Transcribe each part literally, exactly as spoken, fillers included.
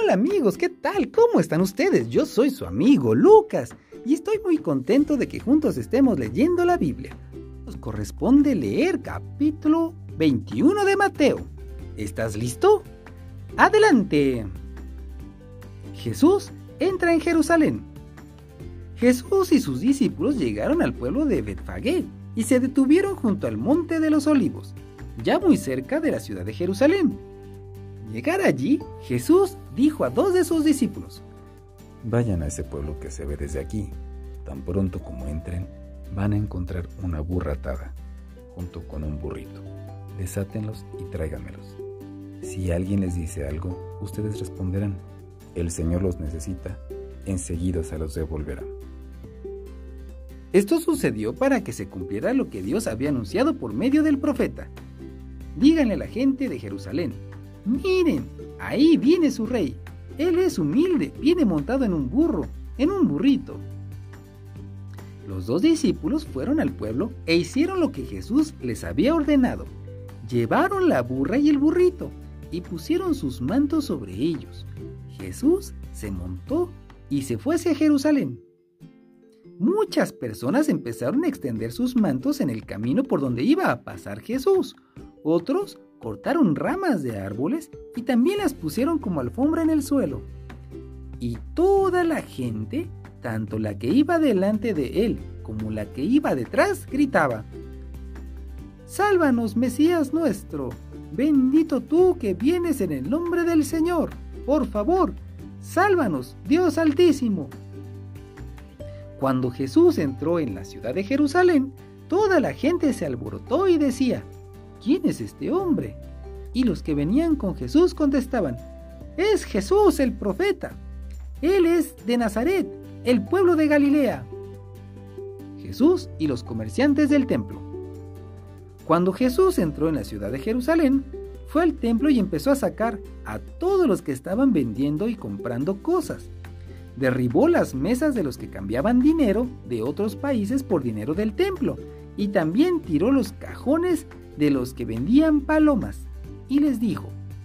Hola amigos, ¿qué tal? ¿Cómo están ustedes? Yo soy su amigo Lucas y estoy muy contento de que juntos estemos leyendo la Biblia. Nos corresponde leer capítulo veintiuno de Mateo. ¿Estás listo? ¡Adelante! Jesús entra en Jerusalén. Jesús y sus discípulos llegaron al pueblo de Betfagé y se detuvieron junto al monte de los Olivos, ya muy cerca de la ciudad de Jerusalén. Al llegar allí, Jesús dijo a dos de sus discípulos: Vayan a ese pueblo que se ve desde aquí. Tan pronto como entren, van a encontrar una burra atada, junto con un burrito. Desátenlos y tráiganmelos. Si alguien les dice algo, ustedes responderán: el Señor los necesita, enseguida se los devolverá. Esto sucedió para que se cumpliera lo que Dios había anunciado por medio del profeta. Díganle a la gente de Jerusalén: miren, ahí viene su rey. Él es humilde, viene montado en un burro, en un burrito. Los dos discípulos fueron al pueblo e hicieron lo que Jesús les había ordenado. Llevaron la burra y el burrito y pusieron sus mantos sobre ellos. Jesús se montó y se fue hacia Jerusalén. Muchas personas empezaron a extender sus mantos en el camino por donde iba a pasar Jesús. Otros cortaron ramas de árboles y también las pusieron como alfombra en el suelo. Y toda la gente, tanto la que iba delante de él como la que iba detrás, gritaba: ¡Sálvanos, Mesías nuestro! ¡Bendito tú que vienes en el nombre del Señor! ¡Por favor, sálvanos, Dios Altísimo! Cuando Jesús entró en la ciudad de Jerusalén, toda la gente se alborotó y decía: ¿quién es este hombre? Y los que venían con Jesús contestaban: es Jesús el profeta. Él es de Nazaret, el pueblo de Galilea. Jesús y los comerciantes del templo. Cuando Jesús entró en la ciudad de Jerusalén, fue al templo y empezó a sacar a todos los que estaban vendiendo y comprando cosas. Derribó las mesas de los que cambiaban dinero de otros países por dinero del templo, y también tiró los cajones de los que vendían palomas, y les dijo: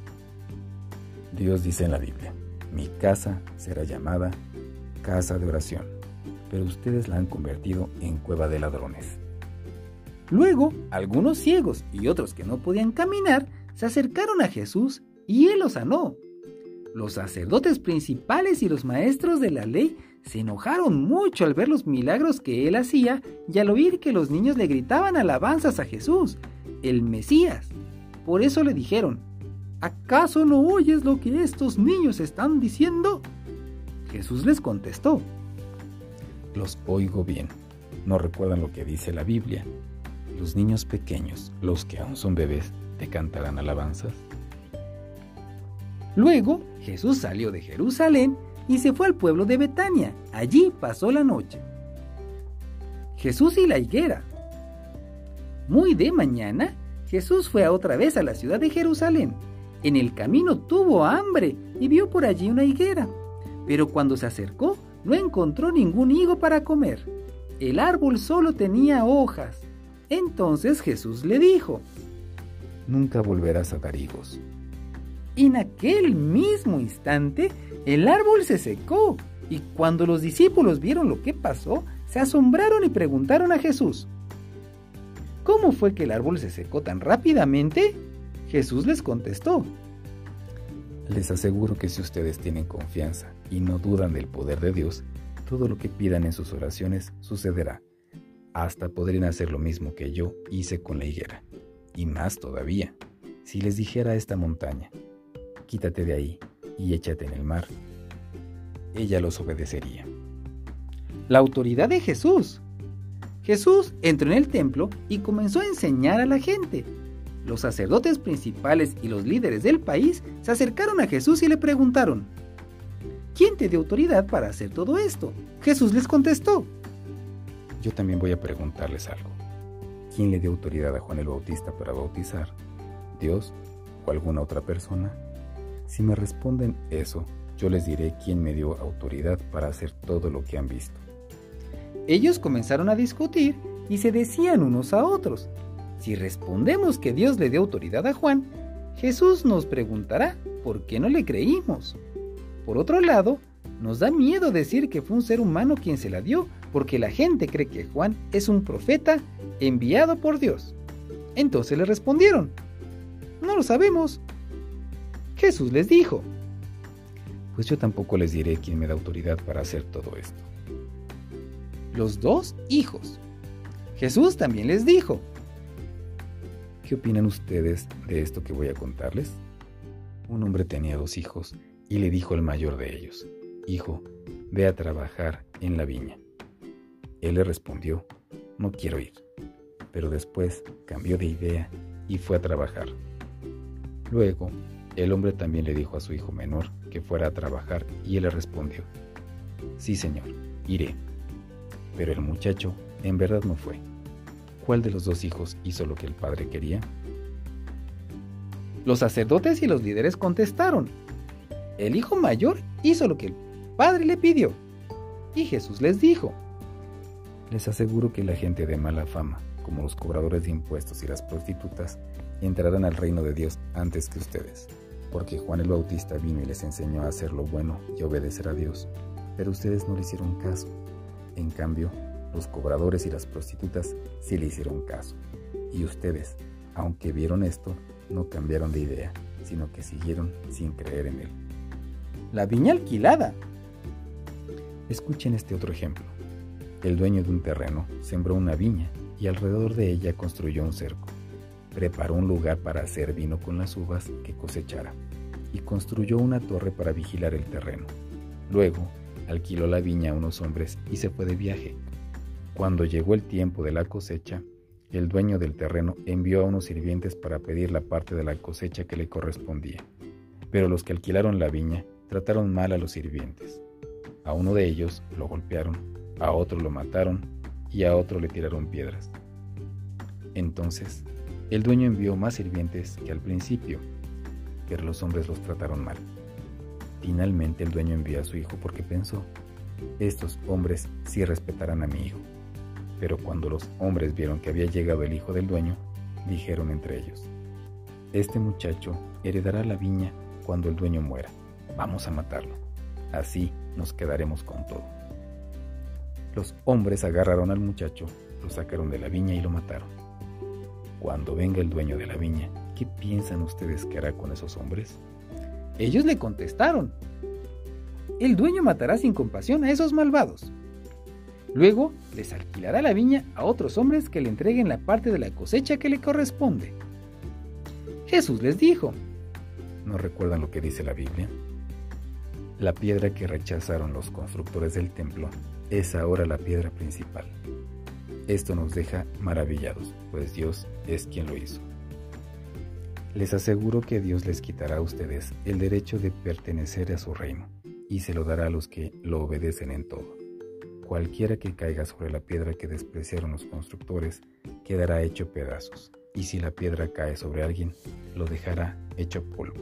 Dios dice en la Biblia: mi casa será llamada casa de oración, pero ustedes la han convertido en cueva de ladrones. Luego, algunos ciegos y otros que no podían caminar se acercaron a Jesús y él los sanó. Los sacerdotes principales y los maestros de la ley se enojaron mucho al ver los milagros que él hacía y al oír que los niños le gritaban alabanzas a Jesús, el Mesías. Por eso le dijeron: ¿acaso no oyes lo que estos niños están diciendo? Jesús les contestó: los oigo bien. ¿No recuerdan lo que dice la Biblia? Los niños pequeños, los que aún son bebés, ¿te cantarán alabanzas? Luego Jesús salió de Jerusalén y se fue al pueblo de Betania. Allí pasó la noche. Jesús y la higuera. Muy de mañana, Jesús fue otra vez a la ciudad de Jerusalén. En el camino tuvo hambre y vio por allí una higuera, pero cuando se acercó no encontró ningún higo para comer. El árbol solo tenía hojas. Entonces Jesús le dijo: nunca volverás a dar higos. En aquel mismo instante, el árbol se secó, y cuando los discípulos vieron lo que pasó, se asombraron y preguntaron a Jesús: ¿cómo fue que el árbol se secó tan rápidamente? Jesús les contestó: les aseguro que si ustedes tienen confianza y no dudan del poder de Dios, todo lo que pidan en sus oraciones sucederá. Hasta podrían hacer lo mismo que yo hice con la higuera, y más todavía. Si les dijera a esta montaña: quítate de ahí y échate en el mar, ella los obedecería. La autoridad de Jesús. Jesús entró en el templo y comenzó a enseñar a la gente. Los sacerdotes principales y los líderes del país se acercaron a Jesús y le preguntaron: ¿quién te dio autoridad para hacer todo esto? Jesús les contestó: yo también voy a preguntarles algo. ¿Quién le dio autoridad a Juan el Bautista para bautizar? ¿Dios o alguna otra persona? Si me responden eso, yo les diré quién me dio autoridad para hacer todo lo que han visto. Ellos comenzaron a discutir y se decían unos a otros: si respondemos que Dios le dio autoridad a Juan, Jesús nos preguntará por qué no le creímos. Por otro lado, nos da miedo decir que fue un ser humano quien se la dio, porque la gente cree que Juan es un profeta enviado por Dios. Entonces le respondieron: no lo sabemos. Jesús les dijo: pues yo tampoco les diré quién me da autoridad para hacer todo esto. Los dos hijos. Jesús también les dijo: ¿qué opinan ustedes de esto que voy a contarles? Un hombre tenía dos hijos y le dijo al mayor de ellos: hijo, ve a trabajar en la viña. Él le respondió: no quiero ir. Pero después cambió de idea y fue a trabajar. Luego, el hombre también le dijo a su hijo menor que fuera a trabajar y él le respondió: sí, señor, iré. Pero el muchacho en verdad no fue. ¿Cuál de los dos hijos hizo lo que el padre quería? Los sacerdotes y los líderes contestaron: el hijo mayor hizo lo que el padre le pidió. Y Jesús les dijo: les aseguro que la gente de mala fama, como los cobradores de impuestos y las prostitutas, entrarán al reino de Dios antes que ustedes, porque Juan el Bautista vino y les enseñó a hacer lo bueno y a obedecer a Dios, pero ustedes no le hicieron caso. En cambio, los cobradores y las prostitutas sí le hicieron caso, y ustedes, aunque vieron esto, no cambiaron de idea, sino que siguieron sin creer en él. La viña alquilada. Escuchen este otro ejemplo. El dueño de un terreno sembró una viña y alrededor de ella construyó un cerco. Preparó un lugar para hacer vino con las uvas que cosechara y construyó una torre para vigilar el terreno. Luego, alquiló la viña a unos hombres y se fue de viaje. Cuando llegó el tiempo de la cosecha, el dueño del terreno envió a unos sirvientes para pedir la parte de la cosecha que le correspondía. Pero los que alquilaron la viña trataron mal a los sirvientes. A uno de ellos lo golpearon, a otro lo mataron y a otro le tiraron piedras. Entonces, el dueño envió más sirvientes que al principio, pero los hombres los trataron mal. Finalmente el dueño envió a su hijo porque pensó: estos hombres sí respetarán a mi hijo. Pero cuando los hombres vieron que había llegado el hijo del dueño, dijeron entre ellos: este muchacho heredará la viña cuando el dueño muera. Vamos a matarlo. Así nos quedaremos con todo. Los hombres agarraron al muchacho, lo sacaron de la viña y lo mataron. Cuando venga el dueño de la viña, ¿qué piensan ustedes que hará con esos hombres? Ellos le contestaron: el dueño matará sin compasión a esos malvados. Luego les alquilará la viña a otros hombres que le entreguen la parte de la cosecha que le corresponde. Jesús les dijo: ¿no recuerdan lo que dice la Biblia? La piedra que rechazaron los constructores del templo es ahora la piedra principal. Esto nos deja maravillados, pues Dios es quien lo hizo. Les aseguro que Dios les quitará a ustedes el derecho de pertenecer a su reino, y se lo dará a los que lo obedecen en todo. Cualquiera que caiga sobre la piedra que despreciaron los constructores quedará hecho pedazos, y si la piedra cae sobre alguien, lo dejará hecho polvo.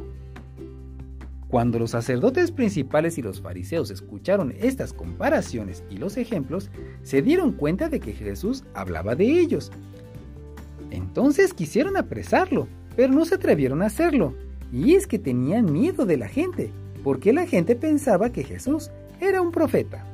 Cuando los sacerdotes principales y los fariseos escucharon estas comparaciones y los ejemplos, se dieron cuenta de que Jesús hablaba de ellos. Entonces quisieron apresarlo, pero no se atrevieron a hacerlo, y es que tenían miedo de la gente, porque la gente pensaba que Jesús era un profeta.